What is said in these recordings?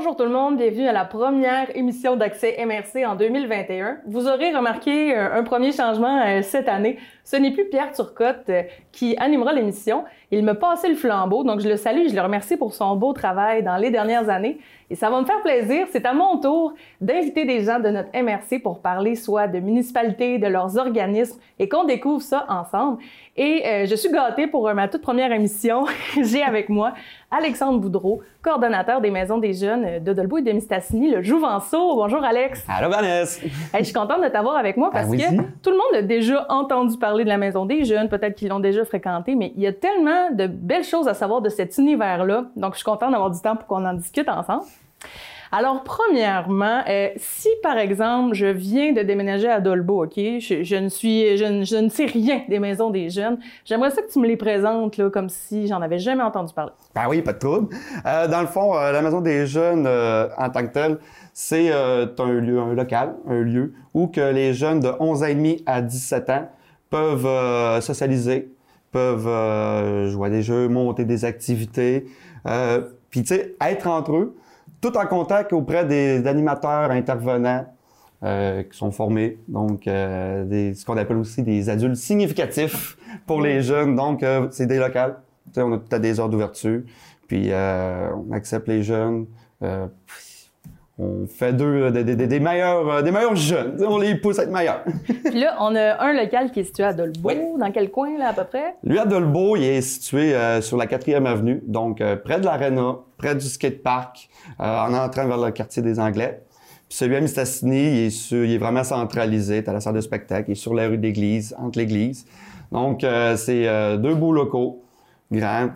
Bonjour tout le monde, bienvenue à la première émission d'Accès MRC en 2021. Vous aurez remarqué un premier changement cette année. Ce n'est plus Pierre Turcotte qui animera l'émission. Il me passait le flambeau, donc je le salue et je le remercie pour son beau travail dans les dernières années. Et ça va me faire plaisir, c'est à mon tour d'inviter des gens de notre MRC pour parler soit de municipalités, de leurs organismes et qu'on découvre ça ensemble. Et je suis gâtée pour ma toute première émission. J'ai avec moi Alexandre Boudreau, coordonnateur des Maisons des Jeunes de Dolbeau et de Mistassini, le Jouvenceau. Bonjour Alex. Allô Vanessa. Je suis contente de t'avoir avec moi parce que tout le monde a déjà entendu parler de la Maison des Jeunes, peut-être qu'ils l'ont déjà fréquenté, mais il y a tellement de belles choses à savoir de cet univers-là. Donc, je suis contente d'avoir du temps pour qu'on en discute ensemble. Alors, premièrement, si par exemple, je viens de déménager à Dolbeau, OK, je ne sais rien des Maisons des Jeunes, j'aimerais ça que tu me les présentes là, comme si j'en avais jamais entendu parler. Ben oui, pas de trouble. Dans le fond, la Maison des Jeunes, en tant que telle, c'est un local, un lieu où que les jeunes de 11 ans et demi à 17 ans peuvent socialiser, peuvent jouer à des jeux, monter des activités, puis tu sais, être entre eux, tout en contact auprès des animateurs intervenants qui sont formés, donc ce qu'on appelle aussi des adultes significatifs pour les jeunes. Donc, c'est des locales. Tu sais, on a tout à des heures d'ouverture, puis on accepte les jeunes. On fait des meilleurs jeunes. On les pousse à être meilleurs. Puis là, on a un local qui est situé à Dolbeau. Oui. Dans quel coin, là, à peu près? Lui, à Dolbeau, il est situé sur la 4e avenue, donc près de l'Arena, près du skatepark, en entrant vers le quartier des Anglais. Puis celui à Mistassini, il est vraiment centralisé. T'as la salle de spectacle, il est sur la rue d'Église, entre l'église. Donc, c'est deux beaux locaux, grands,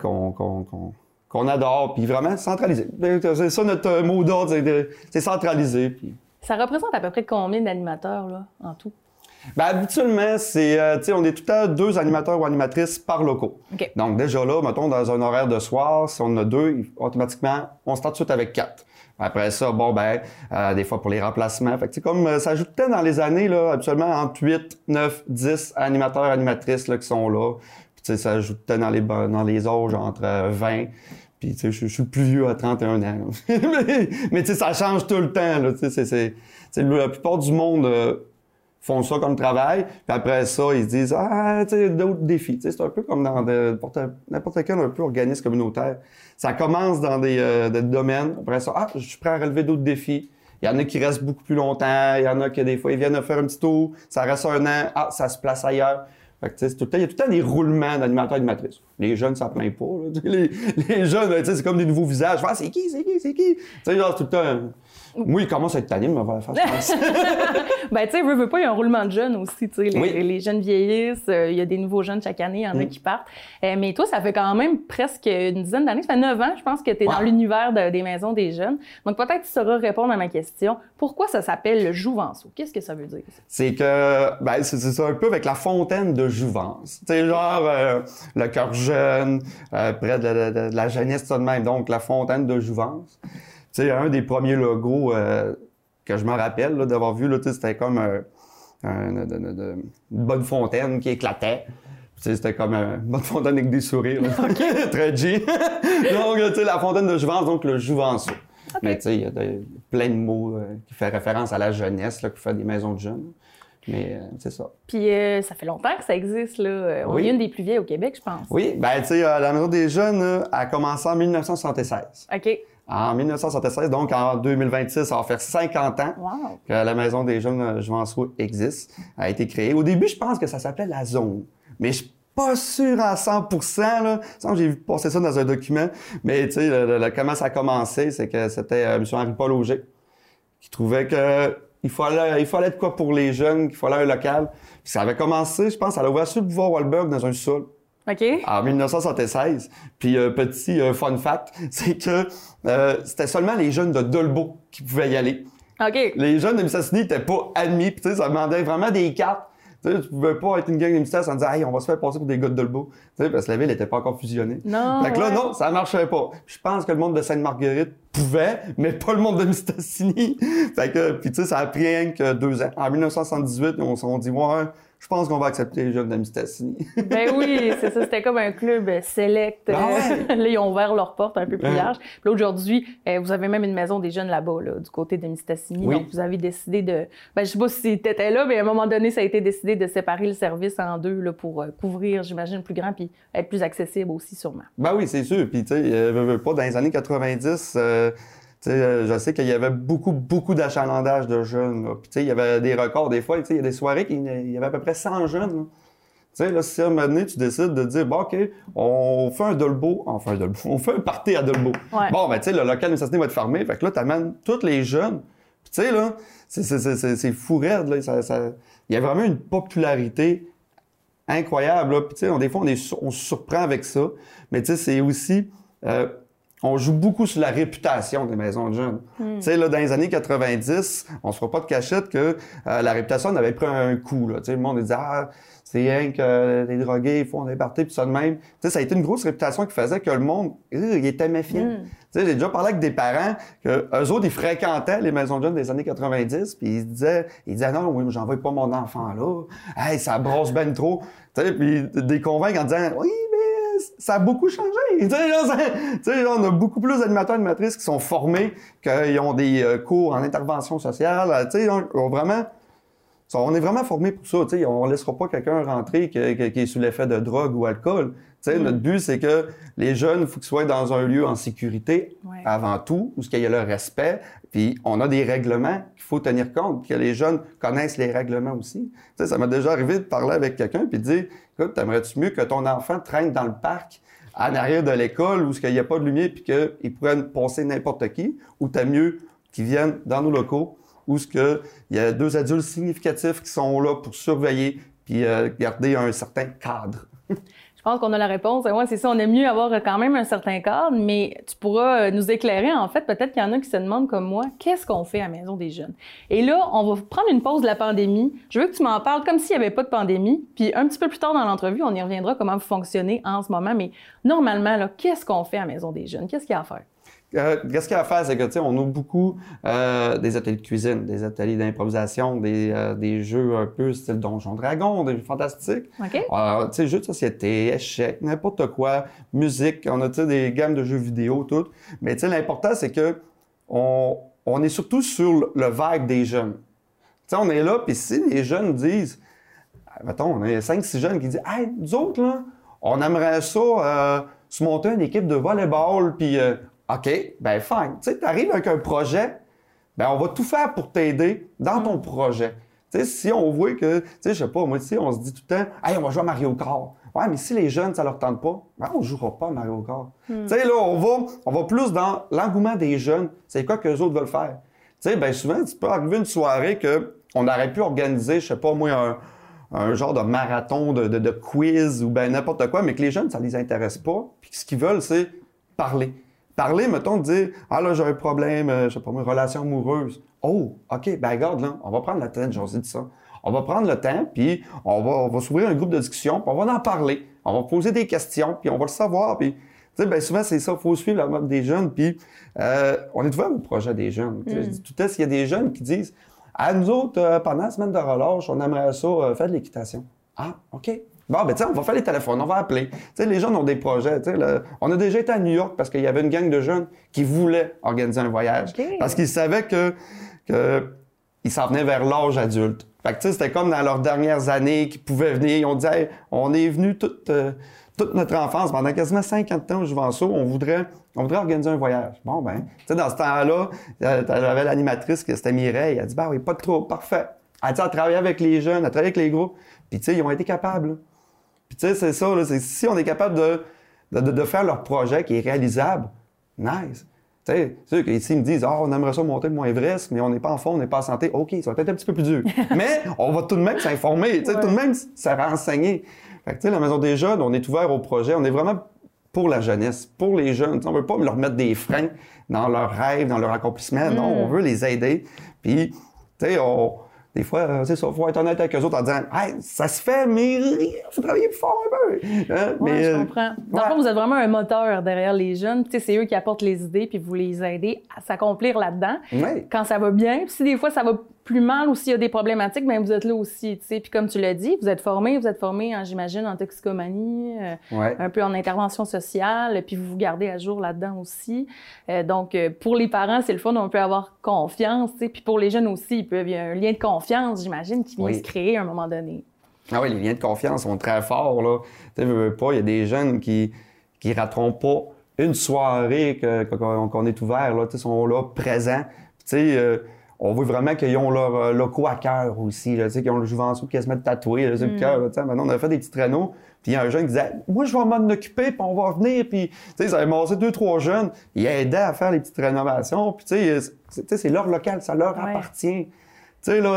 qu'on adore, puis vraiment centralisé. C'est ça notre mot d'ordre, c'est centralisé. Puis... Ça représente à peu près combien d'animateurs, là, en tout? Ben, habituellement, c'est, on est tout à 2 animateurs ou animatrices par locaux. Okay. Donc, déjà là, mettons, dans un horaire de soir, si on en a 2, automatiquement, on start tout de suite avec 4. Après ça, bon, des fois pour les remplacements. Fait que, comme ça ajoute peut-être dans les années, là, habituellement, entre 8, 9, 10 animateurs, animatrices, là, qui sont là. Puis, ça ajoute peut-être dans les âges entre 20. Puis, tu sais, je suis le plus vieux à 31 ans. mais tu sais, ça change tout le temps, là. Tu sais, la plupart du monde font ça comme travail. Puis après ça, ils se disent, tu sais, d'autres défis. Tu sais, c'est un peu comme dans n'importe quel un peu organisme communautaire. Ça commence dans des domaines. Après ça, je suis prêt à relever d'autres défis. Il y en a qui restent beaucoup plus longtemps. Il y en a qui, des fois, ils viennent faire un petit tour. Ça reste un an. Ça se place ailleurs. Fait que, il y a tout le temps des roulements d'animateurs et animatrices. Les jeunes, ça plaint pas. Là. Les jeunes, c'est comme des nouveaux visages. C'est qui? Tu sais, genre, tout le temps... Moi, il commence à être tanné, mais on va faire, je pense. Ben, tu sais, veux pas, il y a un roulement de jeunes aussi, tu sais. Les jeunes vieillissent, il y a des nouveaux jeunes chaque année, il y en a qui partent. Mais toi, ça fait quand même presque une dizaine d'années, ça fait 9 ans, je pense, que tu es dans l'univers des Maisons des Jeunes. Donc, peut-être tu sauras répondre à ma question. Pourquoi ça s'appelle le Jouvenceau? Qu'est-ce que ça veut dire? C'est que, c'est ça un peu avec la fontaine de Jouvence. Tu sais, genre, le cœur jeune, près de la jeunesse, ça de même. Donc, la fontaine de Jouvence. Tu sais, un des premiers logos que je me rappelle là, d'avoir vu, là, c'était comme une bonne fontaine qui éclatait. C'était comme une bonne fontaine avec des sourires. Okay. Très G. Donc, tu sais, la fontaine de Jouvence, donc le Jouvenceau. Okay. Mais tu sais, il y a plein de mots qui font référence à la jeunesse, là, qui fait des maisons de jeunes. Mais c'est ça. Puis ça fait longtemps que ça existe, là. On est une des plus vieilles au Québec, je pense. Oui, tu sais, la Maison des Jeunes a commencé en 1976. OK. En 1976, donc en 2026, ça va faire 50 ans que la Maison des Jeunes Jouvenceau existe, a été créée. Au début, je pense que ça s'appelait la Zone, mais je suis pas sûr à 100%. Là. J'ai vu passer ça dans un document, mais tu sais, comment ça a commencé, c'est que c'était M. Henri-Paul Auger qui trouvait que il fallait de quoi pour les jeunes, qu'il fallait un local. Puis ça avait commencé, je pense, à l'ouvert sur le boulevard Walberg dans un sol. OK. En 1976. Puis petit fun fact, c'est que c'était seulement les jeunes de Dolbeau qui pouvaient y aller. OK. Les jeunes de Mistassini n'étaient pas admis. Puis tu sais, ça demandait vraiment des cartes. Tu pouvais pas être une gang de Mistassini en disant « Hey, on va se faire passer pour des gars de Dolbeau. » Tu sais, parce que la ville n'était pas encore fusionnée. Non. Fait que là, non, ça marchait pas. Je pense que le monde de Sainte-Marguerite pouvait, mais pas le monde de Mistassini. Fait que, puis tu sais, ça a pris rien que 2 ans. En 1978, on s'est dit « Ouais, je pense qu'on va accepter les jeunes de Mistassini. Ben oui, c'est ça. C'était comme un club select. Ah ouais? Là, ils ont ouvert leurs portes un peu plus larges. Puis là, aujourd'hui, vous avez même une maison des jeunes là-bas, là, du côté de Mistassini. Oui. Donc, vous avez décidé de... Ben, je sais pas si tu étais là, mais à un moment donné, ça a été décidé de séparer le service en deux là, pour couvrir, j'imagine, plus grand puis être plus accessible aussi, sûrement. Ben oui, c'est sûr. Puis, tu sais, pas dans les années 90... je sais qu'il y avait beaucoup d'achalandage de jeunes. Là. Puis, il y avait des records. Des fois, il y a des soirées qu'il y avait à peu près 100 jeunes. Là. Tu sais, là, si à un moment donné, tu décides de dire, bon, OK, on fait un dolbo. On fait un party à dolbo. Ouais. Bon, ben, tu sais, le local de Mistassini va être fermé. Fait que là, tu amènes tous les jeunes. Puis, tu sais, là, c'est fou raide. Là. Il y a vraiment une popularité incroyable. Là. Puis, tu sais, des fois, on se surprend avec ça. Mais, tu sais, c'est aussi... on joue beaucoup sur la réputation des maisons de jeunes. Tu sais, là, dans les années 90, on se fera pas de cachette que la réputation en avait pris un coup, là. Tu sais, le monde disait, ah, c'est rien que les drogués, ils font des parties, puis ça de même. Tu sais, ça a été une grosse réputation qui faisait que le monde, il était méfiant. Tu sais, j'ai déjà parlé avec des parents que eux autres, ils fréquentaient les maisons de jeunes des années 90, puis ils disaient, non, oui, mais j'envoie pas mon enfant là. Hey, ça brosse ben trop. Tu sais, puis des convaincre en disant, oui, ça a beaucoup changé. Tu sais, on a beaucoup plus d'animateurs et animatrices qui sont formés, qui ont des cours en intervention sociale. Tu sais, on est vraiment formés pour ça. Tu sais, on ne laissera pas quelqu'un rentrer qui est sous l'effet de drogue ou alcool. Tu sais, notre but, c'est que les jeunes, il faut qu'ils soient dans un lieu en sécurité avant tout, où il y a le respect. Puis on a des règlements qu'il faut tenir compte, que les jeunes connaissent les règlements aussi. Tu sais, ça m'est déjà arrivé de parler avec quelqu'un puis de dire, écoute, t'aimerais-tu mieux que ton enfant traîne dans le parc en arrière de l'école où il n'y a pas de lumière puis qu'il pourrait passer n'importe qui, ou t'as mieux qu'ils viennent dans nos locaux où il y a 2 adultes significatifs qui sont là pour surveiller puis garder un certain cadre. Je pense qu'on a la réponse. Ouais, c'est ça, on aime mieux avoir quand même un certain cadre, mais tu pourras nous éclairer, en fait. Peut-être qu'il y en a qui se demandent comme moi, qu'est-ce qu'on fait à la Maison des jeunes? Et là, on va prendre une pause de la pandémie. Je veux que tu m'en parles comme s'il n'y avait pas de pandémie. Puis un petit peu plus tard dans l'entrevue, on y reviendra comment vous fonctionnez en ce moment. Mais normalement, là, qu'est-ce qu'on fait à la Maison des jeunes? Qu'est-ce qu'il y a à faire? Qu'est-ce qu'il y a à faire, c'est que, tu sais, on a beaucoup des ateliers de cuisine, des ateliers d'improvisation, des jeux un peu style Donjon Dragon, des jeux fantastiques. OK. Tu sais, jeux de société, échecs, n'importe quoi, musique, on a, tu sais, des gammes de jeux vidéo, tout. Mais, tu sais, l'important, c'est que on est surtout sur le vibe des jeunes. Tu sais, on est là, puis si les jeunes disent, mettons, on a 5-6 jeunes qui disent, « Hey, nous autres, là, on aimerait ça se monter une équipe de volleyball, puis... OK, ben fine. Tu sais, tu arrives avec un projet, ben on va tout faire pour t'aider dans ton projet. Tu sais, si on voit que, tu sais, je sais pas, moi, tu sais, on se dit tout le temps, hey, on va jouer à Mario Kart. Ouais, mais si les jeunes, ça leur tente pas, ben on jouera pas à Mario Kart. Tu sais, là, on va plus dans l'engouement des jeunes. C'est quoi que les autres veulent faire? Tu sais, ben souvent, tu peux arriver une soirée qu'on aurait pu organiser, je sais pas, moi, un genre de marathon de quiz ou ben n'importe quoi, mais que les jeunes, ça les intéresse pas. Puis ce qu'ils veulent, c'est parler. Parler, mettons, de dire « Ah là, j'ai un problème, je sais pas moi, relation amoureuse. » Oh, OK, ben regarde, là, on va prendre le temps de jaser de ça. On va prendre le temps, puis on va s'ouvrir un groupe de discussion, puis on va en parler. On va poser des questions, puis on va le savoir. Puis, tu sais, ben souvent, c'est ça, il faut suivre la mode des jeunes, puis on est ouvert au projet des jeunes. Je dis tout à l'heure, s'il y a des jeunes qui disent « À nous autres, pendant la semaine de relâche, on aimerait ça faire de l'équitation. » Ah, OK. Bon, ben, tu sais, on va faire les téléphones, on va appeler. Tu sais, les jeunes ont des projets. Tu sais, on a déjà été à New York parce qu'il y avait une gang de jeunes qui voulaient organiser un voyage. Okay. Parce qu'ils savaient qu'ils s'en venaient vers l'âge adulte. Fait que, tu sais, c'était comme dans leurs dernières années qu'ils pouvaient venir. Ils ont dit, hey, on est venus toute notre enfance, pendant quasiment 50 ans au Juvenceau, on voudrait organiser un voyage. Bon, ben, tu sais, dans ce temps-là, t'avais l'animatrice, c'était Mireille. Elle a dit, ben oui, pas de trouble, parfait. Elle a travaillé avec les jeunes, elle a travaillé avec les groupes. Puis, tu sais, ils ont été capables, là. Puis tu sais, c'est ça, là, si on est capable de faire leur projet qui est réalisable, nice. Tu sais, c'est sûr qu'ici, ils me disent, on aimerait ça monter le Mont Everest, mais on n'est pas en forme, on n'est pas en santé. OK, ça va peut-être un petit peu plus dur. Mais on va tout de même s'informer, tu sais, tout de même se renseigner. Fait que tu sais, la Maison des jeunes, on est ouvert au projet, on est vraiment pour la jeunesse, pour les jeunes. T'sais, on veut pas leur mettre des freins dans leurs rêves, dans leur accomplissement. Non, on veut les aider. Puis, tu sais, des fois, c'est ça, il faut être honnête avec eux autres en disant « Hey, ça se fait, mais il faut travailler plus fort un peu. » Oui, je comprends. Dans le fond, vous êtes vraiment un moteur derrière les jeunes. Tu sais, c'est eux qui apportent les idées, puis vous les aidez à s'accomplir là-dedans. Ouais. Quand ça va bien, puis si des fois ça va plus mal ou s'il y a des problématiques, bien, vous êtes là aussi, tu sais. Puis comme tu l'as dit, vous êtes formé, j'imagine, en toxicomanie, un peu en intervention sociale, puis vous vous gardez à jour là-dedans aussi. Donc, pour les parents, c'est le fun, on peut avoir confiance, tu sais. Puis pour les jeunes aussi, il y a un lien de confiance, j'imagine, qui vient se créer à un moment donné. Ah oui, les liens de confiance sont très forts, là. Tu sais, veux pas, il y a des jeunes qui rateront pas une soirée qu'on est ouvert, là. Tu sais, sont là, présents. Tu sais, on veut vraiment qu'ils ont leur locaux à cœur aussi, là, tu sais, qu'ils ont le Juvenceau quasiment tatoué, là, sur le cœur, là, tu sais. Maintenant, on a fait des petits traîneaux, puis il y a un jeune qui disait « Moi, je vais m'en occuper, puis on va venir. » Puis, tu sais, ça avait massé 2-3 jeunes. Ils aidaient à faire les petites rénovations. Puis, tu sais, c'est leur local, ça leur appartient. Tu sais, là,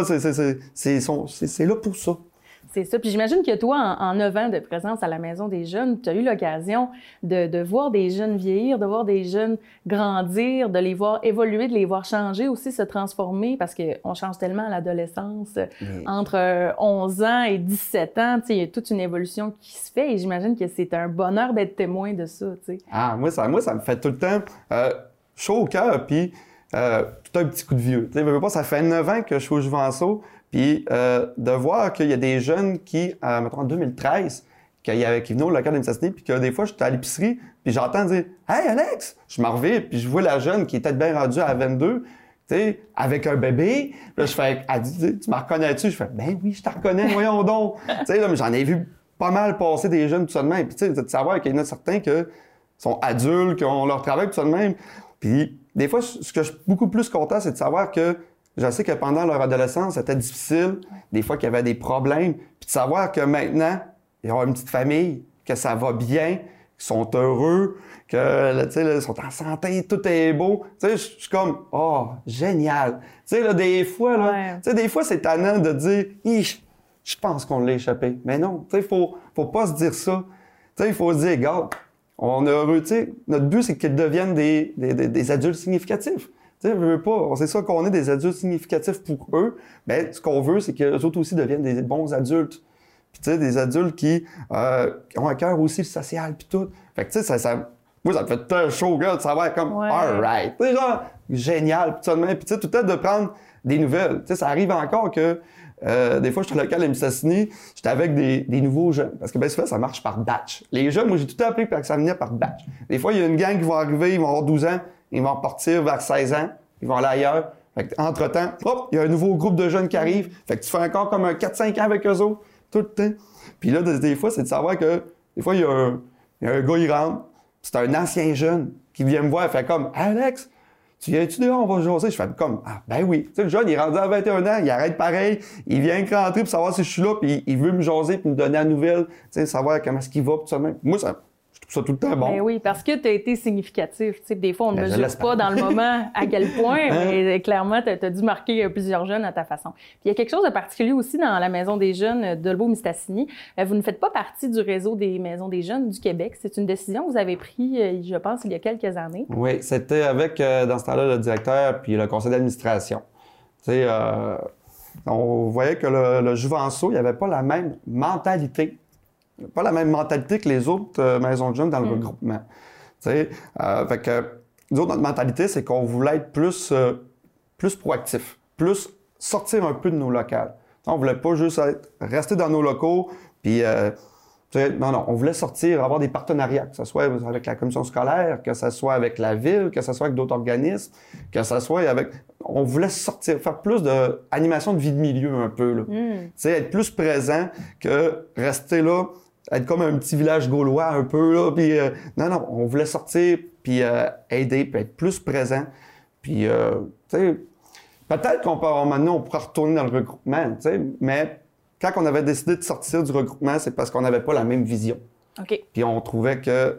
c'est là pour ça. C'est ça. Puis j'imagine que toi, en 9 ans de présence à la Maison des jeunes, tu as eu l'occasion de voir des jeunes vieillir, de voir des jeunes grandir, de les voir évoluer, de les voir changer aussi, se transformer, parce qu'on change tellement à l'adolescence. Entre 11 ans et 17 ans, il y a toute une évolution qui se fait et j'imagine que c'est un bonheur d'être témoin de ça. T'sais. Ah, moi, ça me fait tout le temps chaud au cœur, puis tout un petit coup de vieux. Tu sais, ça fait 9 ans que je suis au Juvenceau. Puis de voir qu'il y a des jeunes qui, mettons en 2013, qui venaient au local de Mistassini, puis que des fois, j'étais à l'épicerie, puis j'entends dire « Hey Alex! » Je m'en reviens, puis je vois la jeune qui était bien rendue à 22, tu sais, avec un bébé. Puis là, je fais « Elle dit, tu me reconnais-tu? » Je fais « Ben oui, je te reconnais, voyons donc! » Tu sais, là, mais j'en ai vu pas mal passer des jeunes tout ça de même. Puis tu sais, de savoir qu'il y en a certains qui sont adultes, qui ont leur travail tout ça de même. Puis des fois, ce que je suis beaucoup plus content, c'est de savoir que je sais que pendant leur adolescence, c'était difficile, des fois qu'il y avait des problèmes, puis de savoir que maintenant, ils ont une petite famille, que ça va bien, qu'ils sont heureux, que, tu sais, ils sont en santé, tout est beau. Tu sais, je suis comme, oh, génial. Tu sais, là, des fois, là, tu sais, des fois, c'est tannant de dire, je pense qu'on l'a échappé. Mais non, tu sais, faut pas se dire ça. Tu sais, il faut se dire, regarde, on est heureux, tu sais, notre but, c'est qu'ils deviennent des adultes significatifs. Tu sais, veux pas, c'est ça qu'on est des adultes significatifs pour eux, mais ce qu'on veut, c'est qu'eux autres aussi deviennent des bons adultes. Puis tu sais, des adultes qui ont un cœur aussi social, puis tout. Fait que tu sais, moi, ça me fait très chaud, gars, de savoir comme, all right. Tu sais, genre, génial, puis ça de même. Puis tu sais, tout le temps de prendre des nouvelles. Tu sais, ça arrive encore que, des fois, je suis au local à Mistassini, j'étais avec des nouveaux jeunes. Parce que bien souvent, ça marche par batch. Les jeunes, moi, j'ai tout appris que ça venait par batch. Des fois, il y a une gang qui va arriver, ils vont avoir 12 ans, ils vont repartir vers 16 ans, ils vont aller ailleurs. Fait entre-temps, hop, il y a un nouveau groupe de jeunes qui arrive. Fait que tu fais encore comme un 4-5 ans avec eux autres, tout le temps. Puis là, des fois, c'est de savoir que, des fois, il y a un gars, il rentre, c'est un ancien jeune qui vient me voir, il fait comme, Alex, tu viens-tu dehors, on va jaser? Je fais comme, ah, ben oui. Tu sais, le jeune, il est rendu à 21 ans, il arrête pareil, il vient rentrer pour savoir si je suis là, puis il veut me jaser puis me donner la nouvelle, tu sais, savoir comment est-ce qu'il va, tout ça même. Moi, je trouve ça tout le temps bon. Ben oui, parce que tu as été significatif. Tu sais, des fois, on ne mesure pas dans le moment à quel point, mais clairement, tu as dû marquer plusieurs jeunes à ta façon. Puis il y a quelque chose de particulier aussi dans la Maison des jeunes de Dolbeau-Mistassini. Vous ne faites pas partie du réseau des Maisons des jeunes du Québec. C'est une décision que vous avez prise, je pense, il y a quelques années. Oui, c'était avec, dans ce temps-là, le directeur puis le conseil d'administration. Tu sais, on voyait que le Juvenceau, il n'y avait pas la même mentalité. Pas la même mentalité que les autres maisons de jeunes dans le regroupement. Fait que nous autres, notre mentalité, c'est qu'on voulait être plus proactif, plus sortir un peu de nos locales. T'sais, on voulait pas juste rester dans nos locaux, puis non, on voulait sortir, avoir des partenariats, que ce soit avec la commission scolaire, que ce soit avec la ville, que ce soit avec d'autres organismes, que ce soit avec... On voulait sortir, faire plus d'animation de vie de milieu un peu, là. Être plus présent que rester là, être comme un petit village gaulois un peu, là, puis non, on voulait sortir, puis aider, puis être plus présent, puis, tu sais, peut-être maintenant, on pourra retourner dans le regroupement, tu sais, mais quand on avait décidé de sortir du regroupement, c'est parce qu'on n'avait pas la même vision. OK. Puis on trouvait que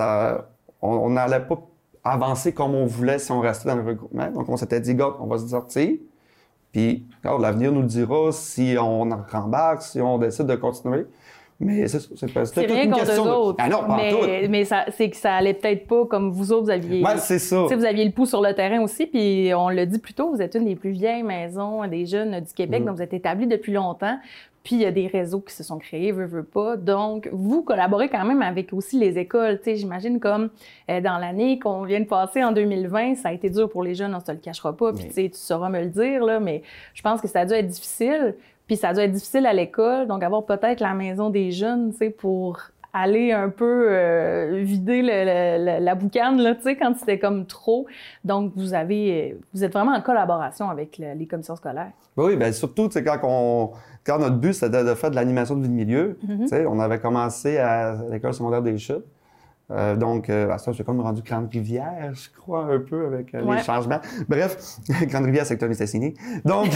on n'allait pas avancer comme on voulait si on restait dans le regroupement. Donc on s'était dit, gars, on va se sortir. Puis, regarde, l'avenir nous le dira si on en rembarque, si on décide de continuer. Mais c'était rien une contre question eux autres. Ah non, pas en tout. Mais c'est que ça allait peut-être pas comme vous autres, vous aviez... Ouais, c'est ça. Vous aviez le pouls sur le terrain aussi, puis on l'a dit plus tôt, vous êtes une des plus vieilles maisons des jeunes du Québec, donc vous êtes établis depuis longtemps. Puis il y a des réseaux qui se sont créés, veut pas. Donc, vous collaborez quand même avec aussi les écoles. Tu sais, j'imagine comme dans l'année qu'on vient de passer en 2020, ça a été dur pour les jeunes, on se le cachera pas. Puis tu sais, tu sauras me le dire, là, mais je pense que ça a dû être difficile. Puis ça a dû être difficile à l'école, donc avoir peut-être la maison des jeunes, tu sais, pour aller un peu vider la boucane, là, tu sais, quand c'était comme trop. Donc, vous êtes vraiment en collaboration avec les commissions scolaires. Oui, bien surtout, tu sais, quand notre but, c'était de faire de l'animation de vie de milieu, tu sais, on avait commencé à l'école secondaire des Chutes. Donc, ça, j'ai comme rendu Grande-Rivière, je crois, un peu, avec les changements. Bref, Grande-Rivière, secteur Mistassini. Donc,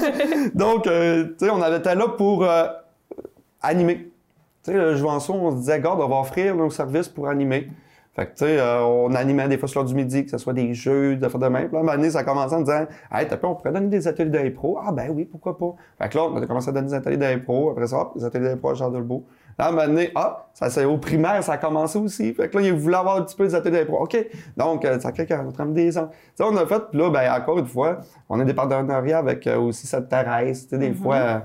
tu sais, on était là pour animer. Tu sais, le Juançon, on se disait, regarde, on va offrir nos services pour animer. Fait que, tu sais, on animait des fois sur l'heure du midi, que ce soit des jeux, des fois de même. Puis là, à un moment donné, ça a commencé en disant, hey, on pourrait donner des ateliers d'impro. Ah, ben oui, pourquoi pas. Fait que là, on a commencé à donner des ateliers d'impro. Après ça, des ateliers d'impro à Jean-Delbeau. Là, à un moment donné, ça c'est au primaire, ça a commencé aussi. Fait que là, il voulait avoir un petit peu des ateliers d'impro. OK. Donc, ça crée qu'on a des ans. Tu sais, on a fait, puis là, ben, encore une fois, on a des partenariats avec aussi Sainte-Thérèse. Tu sais, des fois,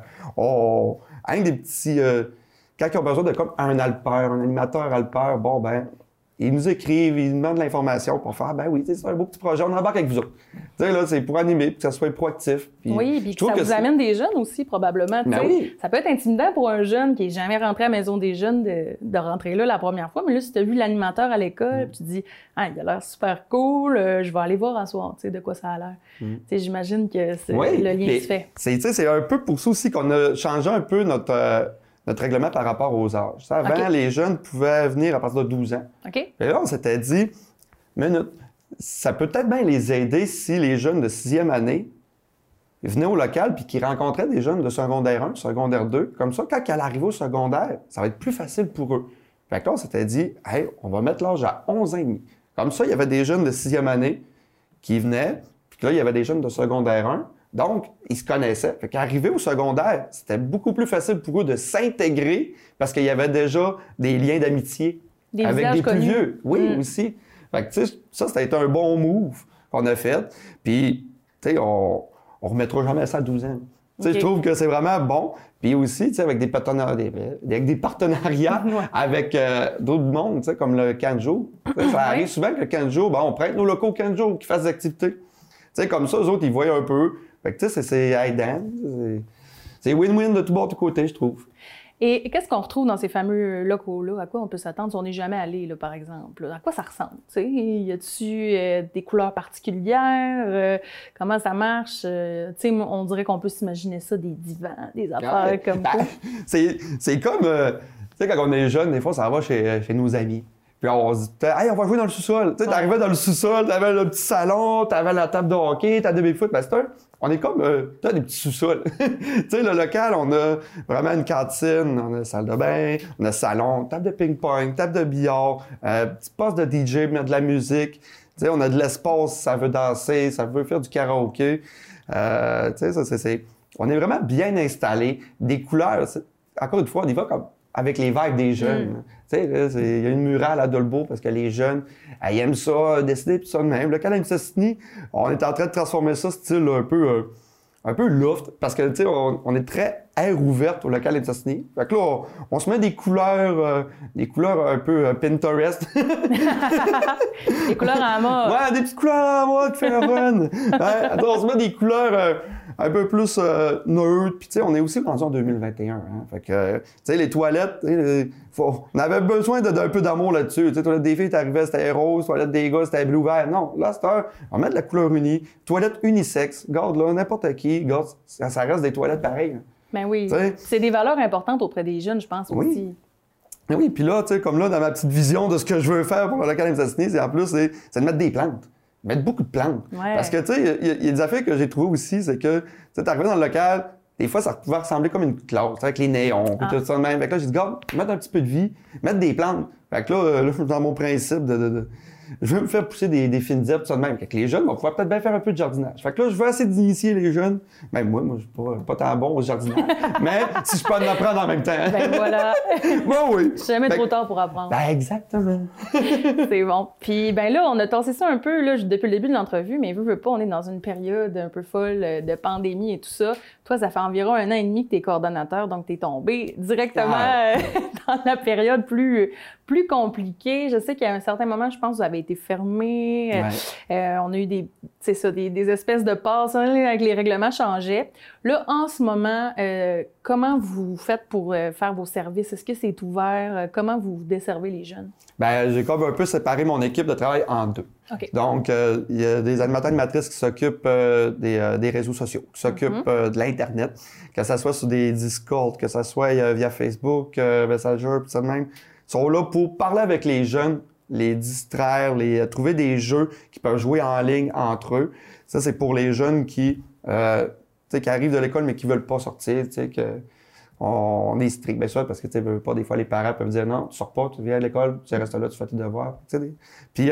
un des petits. Quand ils ont besoin de comme un alpeur, un animateur alpeur, bon, ben, ils nous écrivent, ils nous demandent de l'information pour faire, ben oui, c'est un beau petit projet, on embarque avec vous autres. Tu sais, là, c'est pour animer, pour que ça soit proactif. Puis, oui, puis ça vous amène des jeunes aussi, probablement. Ben oui. Ça peut être intimidant pour un jeune qui n'est jamais rentré à la maison des jeunes de rentrer là la première fois, mais là, si tu as vu l'animateur à l'école, puis tu dis, ah, il a l'air super cool, je vais aller voir un soir, tu sais, de quoi ça a l'air. Tu sais, j'imagine que le lien se fait. C'est un peu pour ça aussi qu'on a changé un peu notre règlement par rapport aux âges. Ça, avant, les jeunes pouvaient venir à partir de 12 ans. OK. Et là, on s'était dit, minute, ça peut peut-être bien les aider si les jeunes de 6e année venaient au local puis qu'ils rencontraient des jeunes de secondaire 1, secondaire 2. Comme ça, quand ils allaient arriver au secondaire, ça va être plus facile pour eux. Fait que là, on s'était dit, hey, on va mettre l'âge à 11 ans et demi. Comme ça, il y avait des jeunes de 6e année qui venaient, puis là, il y avait des jeunes de secondaire 1. Donc, ils se connaissaient. Fait qu'arriver au secondaire, c'était beaucoup plus facile pour eux de s'intégrer parce qu'il y avait déjà des liens d'amitié avec des plus vieux. Oui, aussi. Fait que, tu sais, ça a été un bon move qu'on a fait. Puis, tu sais, on remettra jamais ça à 12 ans. Tu sais, je trouve que c'est vraiment bon. Puis aussi, tu sais, avec des partenariats avec d'autres mondes, tu sais, comme le Canjo. Ça arrive souvent que le Canjo, on prête nos locaux au Canjo qui fassent des activités. Tu sais, comme ça, eux autres, ils voient un peu. Fait que, tu sais, c'est aidant. C'est win-win de tout bord, de tout côté, je trouve. Et qu'est-ce qu'on retrouve dans ces fameux locaux-là? À quoi on peut s'attendre si on n'est jamais allé, là, par exemple? À quoi ça ressemble? Y a-t-il des couleurs particulières? Comment ça marche? On dirait qu'on peut s'imaginer ça, des divans, des affaires comme ça. C'est comme, tu sais, quand on est jeune, des fois, ça va chez nos amis. Puis on se dit, hey, on va jouer dans le sous-sol. Tu sais, t'arrivais dans le sous-sol, t'avais le petit salon, t'avais la table de hockey, t'avais des foot. On est comme, t'as des petits sous-sols. Tu sais, le local, on a vraiment une cantine, on a une salle de bain, on a un salon, table de ping-pong, table de billard, petit poste de DJ, mettre de la musique. Tu sais, on a de l'espace, ça veut danser, ça veut faire du karaoké. Tu sais, on est vraiment bien installé. Des couleurs, encore une fois, on y va comme avec les vibes des jeunes. Tu sais, il y a une murale à Dolbeau parce que les jeunes, ils aiment ça, décider puis ça de même. Le local Mistassini, on est en train de transformer ça style un peu loft parce que, tu sais, on est très air ouverte au local Mistassini. Fait que là, on se met des couleurs un peu Pinterest. Des couleurs en mode. Ouais, des petites couleurs en mode qui fait un run. Attends, on se met des couleurs un peu plus neutres. Puis, tu sais, on est aussi rendu en 2021. Hein. Fait que, tu sais, les toilettes, on avait besoin d'un peu d'amour là-dessus. Tu sais, toilette des filles, t'arrivais, c'était rose. Toilette des gars, c'était bleu vert. Non, là, on met de la couleur unie. Toilette unisexe. Garde, là, n'importe qui. Garde, ça reste des toilettes pareilles. Hein. Ben oui. C'est des valeurs importantes auprès des jeunes, je pense, aussi. Oui, puis là, tu sais, comme là, dans ma petite vision de ce que je veux faire pour le local Mistassini, c'est en plus, c'est de mettre des plantes. Mettre beaucoup de plantes. Ouais. Parce que, tu sais, il y a des affaires que j'ai trouvées aussi, c'est que, tu sais, t'arrivais dans le local, des fois, ça pouvait ressembler comme une classe, avec les néons, puis tout ça de même. Fait que là, j'ai dit, regarde, mettre un petit peu de vie, mettre des plantes. Fait que là, dans mon principe je veux me faire pousser des fines herbes, tout ça de même. Avec les jeunes, on va pouvoir peut-être bien faire un peu de jardinage. Fait que là, je veux essayer d'initier les jeunes. Même moi, je suis pas tant bon au jardinage. Mais si je peux en apprendre en même temps. Ben voilà. Bon, oui. C'est jamais trop tard pour apprendre. Ben, exactement. C'est bon. Puis, ben là, on a tassé ça un peu là, depuis le début de l'entrevue, mais veux pas, on est dans une période un peu folle de pandémie et tout ça. Toi, ça fait environ 1 an et demi que tu es coordonnateur, donc tu es tombé directement dans la période plus compliquée. Je sais qu'à un certain moment, je pense que vous avez été fermé. On a eu des espèces de passes avec les règlements changeaient. Là, en ce moment, comment vous faites pour faire vos services? Est-ce que c'est ouvert? Comment vous desservez les jeunes? Ben, j'ai comme un peu séparé mon équipe de travail en deux. Okay. Donc, il y a des animateurs animatrices qui s'occupent des réseaux sociaux, qui s'occupent de l'Internet, que ce soit sur des Discord, que ce soit via Facebook, Messenger, tout ça de même. Ils sont là pour parler avec les jeunes, les distraire, trouver des jeux qui peuvent jouer en ligne entre eux. Ça, c'est pour les jeunes qui arrivent de l'école mais qui veulent pas sortir, on est strict, bien sûr, parce que, tu sais, pas, des fois, les parents peuvent dire non, tu sors pas, tu viens à l'école, tu restes là, tu fais tes devoirs. Puis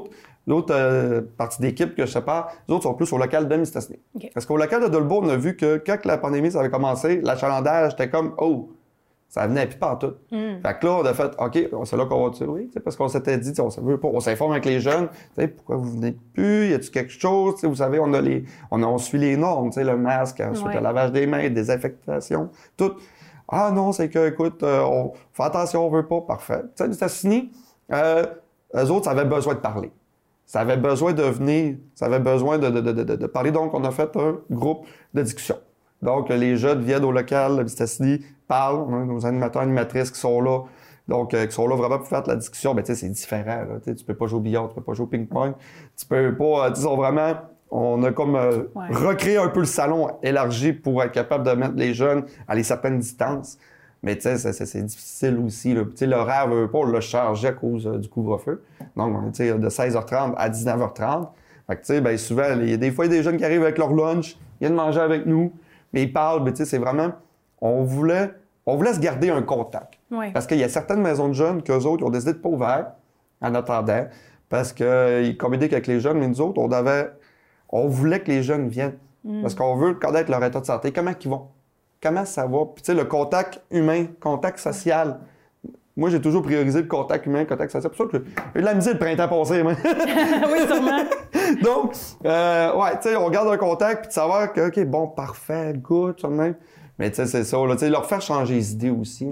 l'autre partie d'équipe que je sépare, les autres sont plus au local de Mistassini. Okay. Parce qu'au local de Dolbeau, on a vu que quand la pandémie ça avait commencé, l'achalandage était comme oh, ça venait plus partout. Fait que là, on a fait OK, c'est là qu'on va tuer, oui, parce qu'on s'était dit, on s'informe avec les jeunes, pourquoi vous venez plus, y a-tu quelque chose, vous savez, on suit les normes, le masque, ensuite le lavage des mains, désinfectation, tout. Ah non, c'est que, écoute, on fait attention, on veut pas, parfait. Tu sais, Mistassini, eux autres, ça avait besoin de parler. Ça avait besoin de venir, ça avait besoin de parler. Donc, on a fait un groupe de discussion. Donc, les jeunes viennent au local, Mistassini, parlent. On a nos animateurs, animatrices qui sont là. Donc, qui sont là vraiment pour faire de la discussion. Ben, tu sais, c'est différent, là. Tu peux pas jouer au billard, tu peux pas jouer au ping-pong. Tu peux pas, ils sont vraiment... On a comme recréé un peu le salon élargi pour être capable de mettre les jeunes à les certaines distances. Mais tu sais, c'est difficile aussi. Tu sais, l'horaire, on l'a chargé à cause du couvre-feu. Donc, on est de 16h30 à 19h30. Fait que tu sais, ben souvent, il y a des fois des jeunes qui arrivent avec leur lunch, ils viennent manger avec nous, mais ils parlent. Mais tu sais, c'est vraiment... On voulait se garder un contact. Ouais. Parce qu'il y a certaines maisons de jeunes qu'eux autres, ils ont décidé de pas ouvrir en attendant. Parce qu'ils communiquent avec les jeunes, mais nous autres, on voulait que les jeunes viennent. Parce qu'on veut connaître leur état de santé. Comment ils vont? Comment ça va? Puis tu sais, le contact humain, contact social. Moi, j'ai toujours priorisé le contact humain, le contact social. C'est pour ça que j'ai eu de la misère le printemps passé, moi. Oui, sûrement. Donc, tu sais, on garde un contact, puis de savoir que, OK, bon, parfait, good, ça de même. Mais tu sais, c'est ça, là, tu sais, leur faire changer les idées aussi.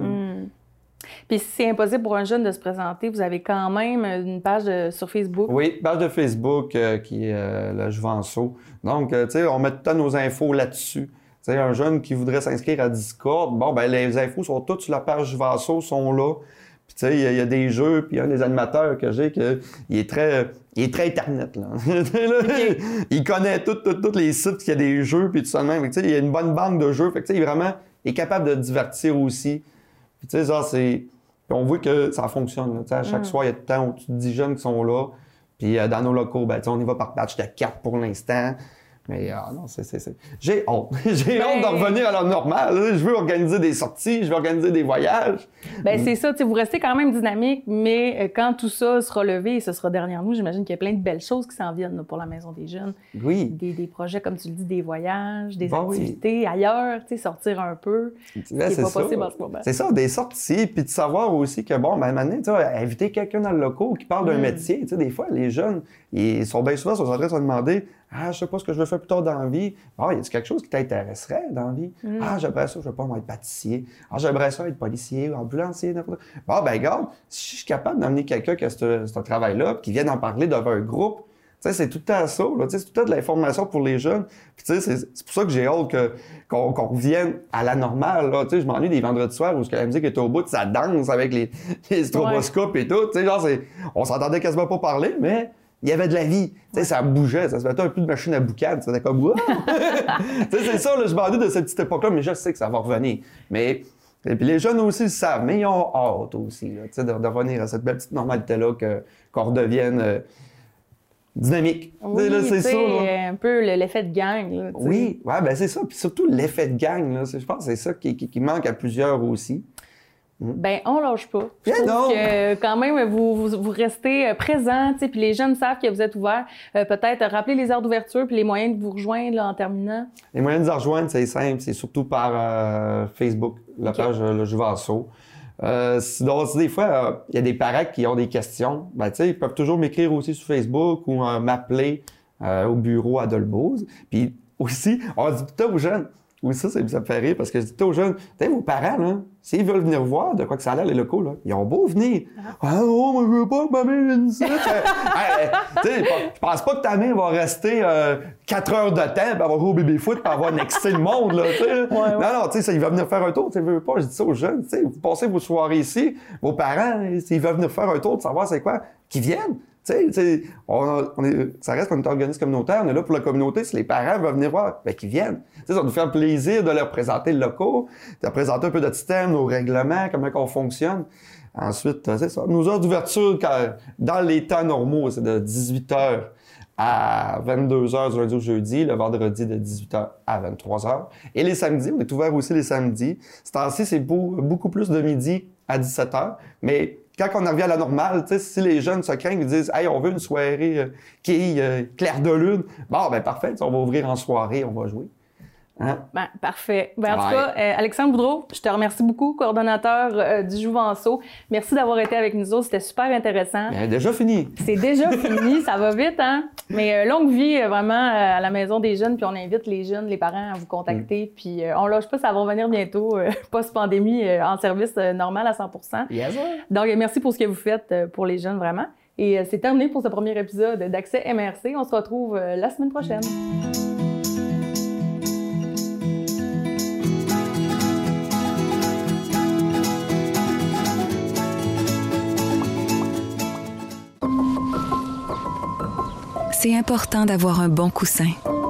Puis si c'est impossible pour un jeune de se présenter, vous avez quand même une page sur Facebook. Oui, page de Facebook qui est le Juvenceau. Donc, tu sais, on met tout le temps nos infos là-dessus. Tu sais, un jeune qui voudrait s'inscrire à Discord, bon, ben les infos sont toutes sur la page Juvenceau, sont là. Puis, tu sais, il y a des jeux, puis un des animateurs que j'ai, il est très Internet, là. Okay. Il connaît tous les sites qu'il y a des jeux, puis tout ça de même. Tu sais, il y a une bonne banque de jeux. Fait que, tu sais, il est capable de divertir aussi. Puis, tu sais, ça, on voit que ça fonctionne, là. Tu sais, à chaque soir, il y a tout le temps au-dessus de 10 jeunes qui sont là. Puis, dans nos locaux, ben, tu sais, on y va par batch de 4 pour l'instant. Mais non, j'ai hâte. J'ai hâte de revenir à la normale. Je veux organiser des sorties, je veux organiser des voyages. Ben c'est ça, vous restez quand même dynamique, mais quand tout ça sera levé et ce sera derrière nous, j'imagine qu'il y a plein de belles choses qui s'en viennent là, pour la Maison des Jeunes. Oui. Des projets, comme tu le dis, des voyages, des activités ailleurs, sortir un peu. Ben, c'est pas possible en ce moment. C'est ça, des sorties, puis de savoir aussi que, bon, ben, maintenant, inviter quelqu'un dans le local qui parle d'un métier. Des fois, les jeunes, ils sont bien souvent en train de se demander ah, je sais pas ce que je veux faire plus tard dans la vie. Ah, y a quelque chose qui t'intéresserait dans la vie? Ah, j'aimerais ça, je veux pas être pâtissier. Ah, j'aimerais ça être policier ou ambulancier. Bon, ben, regarde, si je suis capable d'amener quelqu'un qui a ce travail-là, qui vient en parler devant un groupe, tu sais, c'est tout le temps ça, là. C'est tout le temps de l'information pour les jeunes. Puis, tu sais, c'est pour ça que j'ai hâte qu'on revienne à la normale, là. Tu sais, je m'ennuie des vendredis soirs où la musique est au bout, ça danse avec les stroboscopes et tout. Tu sais, genre, on s'entendait quasiment pas parler, mais il y avait de la vie. Tu sais, ça bougeait, ça se mettait un peu de machine à boucane. C'était comme, wow! Tu sais, c'est ça, là, je m'ennuie de cette petite époque-là, mais je sais que ça va revenir. Mais, et puis les jeunes aussi le savent, mais ils ont hâte aussi, là, tu sais, de revenir à cette belle petite normalité-là, qu'on redevienne dynamique. Oui, là, c'est ça, là. Un peu l'effet de gang, là. Oui, ouais, ben c'est ça. Puis surtout l'effet de gang, là. Je pense que c'est ça qui manque à plusieurs aussi. ben on lâche pas. Je Bien trouve non. que quand même, vous restez présents, puis les jeunes savent que vous êtes ouverts. Peut-être rappeler les heures d'ouverture puis les moyens de vous rejoindre là, en terminant. Les moyens de nous rejoindre, c'est simple, c'est surtout par Facebook, la page Le Juvenceau. Sinon, des fois, il y a des parents qui ont des questions. Ben, tu sais, ils peuvent toujours m'écrire aussi sur Facebook ou m'appeler au bureau à Dolbeauze. Puis aussi, on dit tout aux jeunes. Oui, ça me fait rire parce que je dis tout aux jeunes, tu sais, vos parents, là, s'ils veulent venir voir de quoi que ça a l'air, les locaux, là, ils ont beau venir. Ah non, moi, je veux pas que ma mère vienne ici. Tu sais, je pense pas que ta mère va rester 4 heures de temps pour avoir joué au baby-foot pour avoir nexté le monde, là, tu sais. Ouais. Non, tu sais, il va venir faire un tour, tu sais, veux pas, je dis ça aux jeunes, tu sais, vous passez vos soirées ici, vos parents, s'ils veulent venir faire un tour de savoir c'est quoi, qu'ils viennent. Tu sais, ça reste qu'on est un organisme communautaire, on est là pour la communauté. Si les parents veulent venir voir, ben qu'ils viennent. Tu sais, ça va nous faire plaisir de leur présenter le local, de leur présenter un peu notre système, nos règlements, comment on fonctionne. Ensuite, c'est ça. Nos heures d'ouverture, dans les temps normaux, c'est de 18h à 22h du lundi au jeudi, le vendredi de 18h à 23h. Et les samedis, on est ouvert aussi les samedis. Ce temps-ci, c'est beaucoup plus de midi à 17h, mais quand on revient à la normale, si les jeunes se craignent et disent « Hey, on veut une soirée clair de lune », bon, ben parfait, on va ouvrir en soirée, on va jouer. Hein? Ben, parfait. Ben, en tout cas, Alexandre Boudreau, je te remercie beaucoup, coordonnateur du Juvenceau. Merci d'avoir été avec nous autres, c'était super intéressant. Ben, déjà fini. C'est déjà fini, ça va vite, hein? Mais longue vie, vraiment, à la Maison des jeunes, puis on invite les jeunes, les parents à vous contacter, puis on lâche pas, ça va revenir bientôt, post-pandémie, en service normal à 100%. Yes, Donc, merci pour ce que vous faites pour les jeunes, vraiment. Et c'est terminé pour ce premier épisode d'Accès MRC. On se retrouve la semaine prochaine. C'est important d'avoir un bon coussin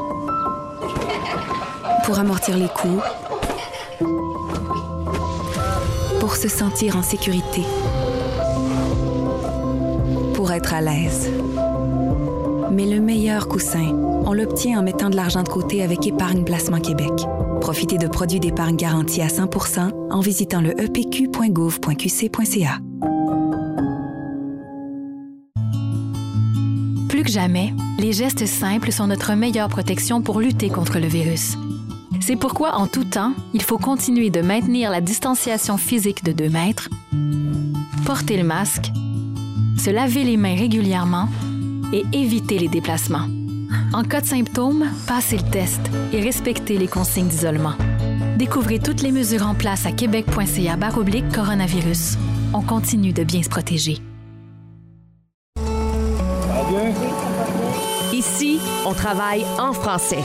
pour amortir les coups, pour se sentir en sécurité, pour être à l'aise. Mais le meilleur coussin, on l'obtient en mettant de l'argent de côté avec Épargne Placement Québec. Profitez de produits d'épargne garantis à 100% en visitant le epq.gouv.qc.ca. Plus que jamais, les gestes simples sont notre meilleure protection pour lutter contre le virus. C'est pourquoi, en tout temps, il faut continuer de maintenir la distanciation physique de 2 mètres, porter le masque, se laver les mains régulièrement et éviter les déplacements. En cas de symptômes, passez le test et respectez les consignes d'isolement. Découvrez toutes les mesures en place à québec.ca/coronavirus. On continue de bien se protéger. Ici, on travaille en français.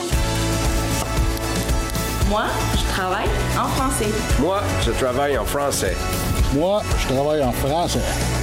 Moi, je travaille en français. Moi, je travaille en français. Moi, je travaille en français.